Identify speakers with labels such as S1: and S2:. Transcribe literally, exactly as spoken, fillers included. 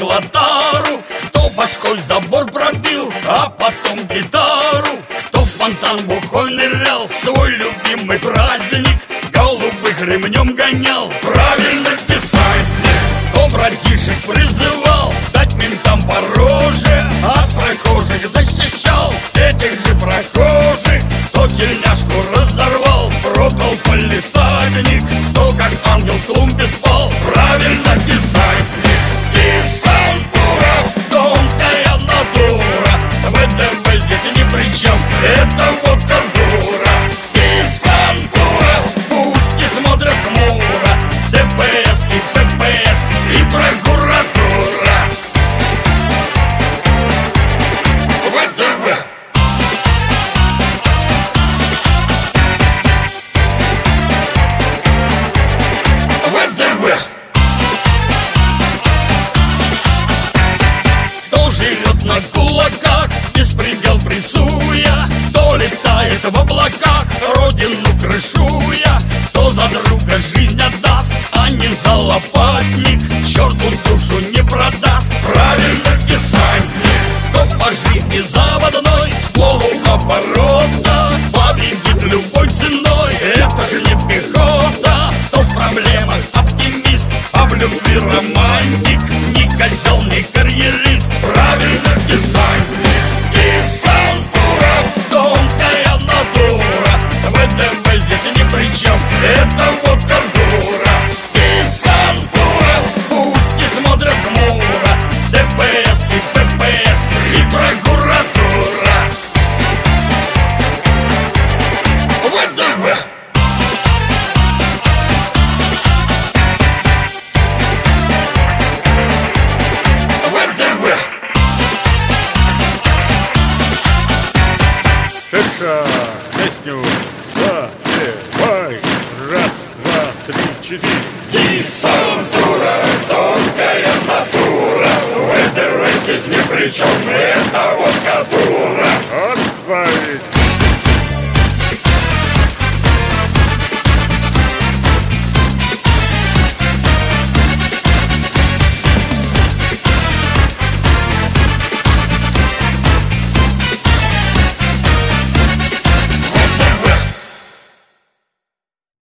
S1: возникла тару, кто башкой забор пробил, а потом гитару, кто в фонтан бухой нырял, свой любимый праздник голубых ремнем гонял. Правильно десантник, кто братишек призывал дать ментам по роже, от прохожих защищал этих же прохожих, кто тельняшку разорвал, продал палисадник, кто как ангел в клумбе спал. Правильно десантник, десантура, тонкая натура, ВДВ здесь ни при чем, это водка дура. Десантура, пусть не смотрят хмуро, ДПС и ППС и прокуратура. ВДВ. ВДВ. Кто живет на кулаках, беспредел прессуя, кто летает в облаках, родину крышуя, кто за друга жизнь отдаст, а не за лопатник, черту душу не продаст. Правильно десантник, кто по жизни заводной, с полуоборота победит любой ценой, это же не пехота. Кто в проблемах оптимист, а в любви романтик, ни козел, ни карьерист. Правильно десантник, десантура, тонкая натура, ВДВ здесь ни при чем, это водка дура. Десантура, пусть не смотрят хмуро, ДПС и ППС и прокуратура. ВДВ.
S2: Шиша.